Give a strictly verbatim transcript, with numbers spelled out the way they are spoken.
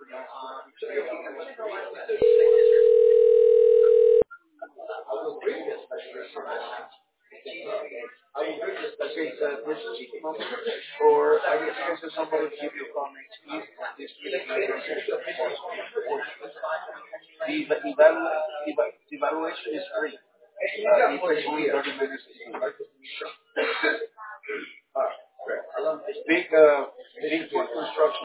Okay, so this is for I guess this is somebody to give you a call next week. This week, the eva- evalu- eva- evaluation is free. Uh, it takes only thirty minutes. Uh, big, uh, big foot construction.